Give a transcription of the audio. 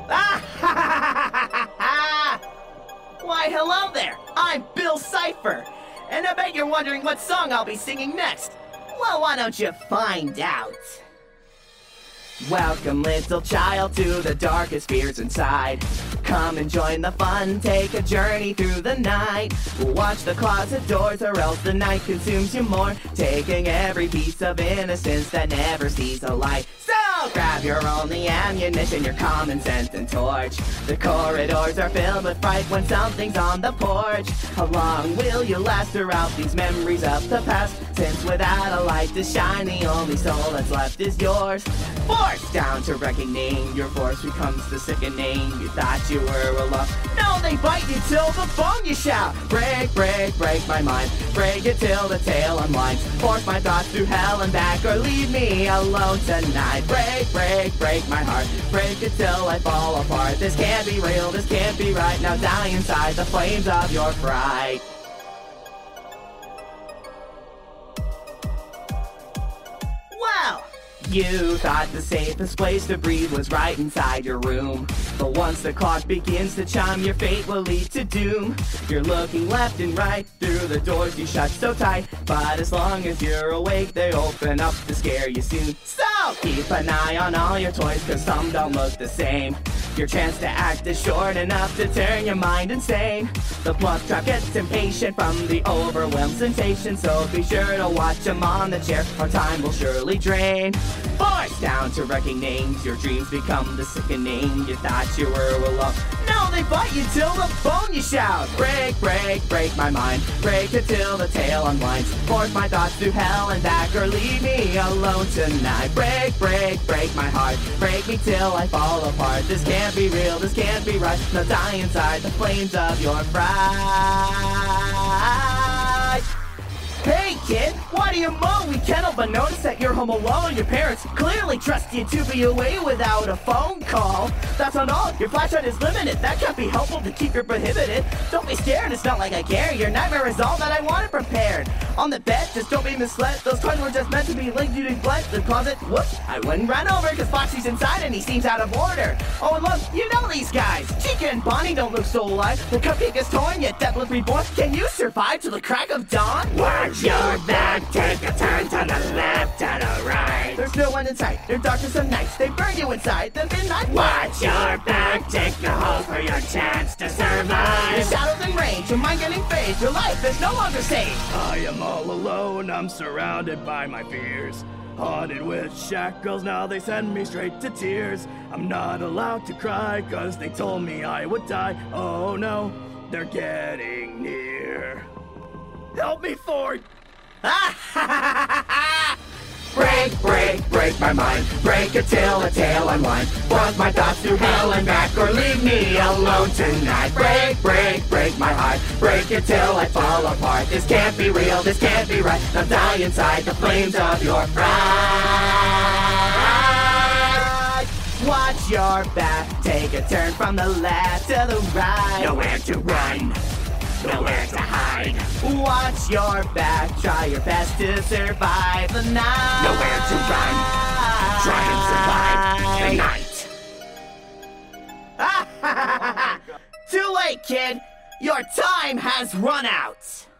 Why, hello there! I'm Bill Cipher, and I bet you're wondering what song I'll be singing next. Well, why don't you find out? Welcome, little child, to the darkest fears inside. Come and join the fun, take a journey through the night. Watch the closet doors or else the night consumes you more, taking every piece of innocence that never sees a light. So grab your only ammunition, your common sense and torch. The corridors are filled with fright when something's on the porch. How long will you last throughout these memories of the past? Since without a light to shine, the only soul that's left is yours. Forced down to reckoning, your force becomes the sickening. You thought you were alone, no, they bite you till the bone you shout. Break, break, break my mind, break it till the tale unwinds. Force my thoughts through hell and back, or leave me alone tonight. Break, break, break my heart, break it till I fall apart. This can't be real, this can't be right. Now die inside the flames of your fright. Wow! You thought the safest place to breathe was right inside your room. But once the clock begins to chime, your fate will lead to doom. You're looking left and right through the doors you shut so tight. But as long as you're awake, they open up to scare you soon. So keep an eye on all your toys, cause some don't look the same. Your chance to act is short enough to turn your mind insane. The plug truck gets impatient from the overwhelmed sensation, so be sure to watch them on the chair, or time will surely drain. Forced down to wrecking names, your dreams become the sickening. You thought you were alone, no, they bite you till the bone you shout. Break, break, break my mind, break it till the tale unwinds. Force my thoughts through hell and back, or leave me alone tonight. Break, break, break my heart, break me till I fall apart. This can't be real, this can't be right. Now die inside the flames of your fright. Hey kid, why do you moan? We can't help but notice that you're home alone. Your parents clearly trust you to be away without a phone call. That's not all, your flashlight is limited. That can't be helpful to keep you prohibited. Don't be scared, it's not like I care. Your nightmare is all that I wanted prepared. On the bed, just don't be misled. Those toys were just meant to be linked, you neglect. The closet, whoops, I wouldn't run over, cause Foxy's inside and he seems out of order. Oh, and look, you know these guys. Chica and Bonnie don't look so alive. The cupcake is torn, yet death was reborn. Can you survive till the crack of dawn? Watch your back, take a turn to the left and a right. There's no one in sight, they're darkness of nights. They burn you inside the midnight. Watch your back, take a hold for your chance to survive. Your shadows in range, your mind getting phased. Your life is no longer safe. I am all alone, I'm surrounded by my fears. Haunted with shackles, now they send me straight to tears. I'm not allowed to cry, cause they told me I would die. Oh no, they're getting near. Help me, Ford! Break, break, break my mind, break it till the tail unwinds. Force my thoughts through hell and back, or leave me alone tonight. Break, break, break my heart, break it till I fall apart. This can't be real, this can't be right. Now die inside the flames of your fright. Watch your back, take a turn from the left to the right. Nowhere to run, nowhere to hide. Watch your back, try your best to survive the night. Nowhere to run, try and survive the night. Too late, kid. Your time has run out.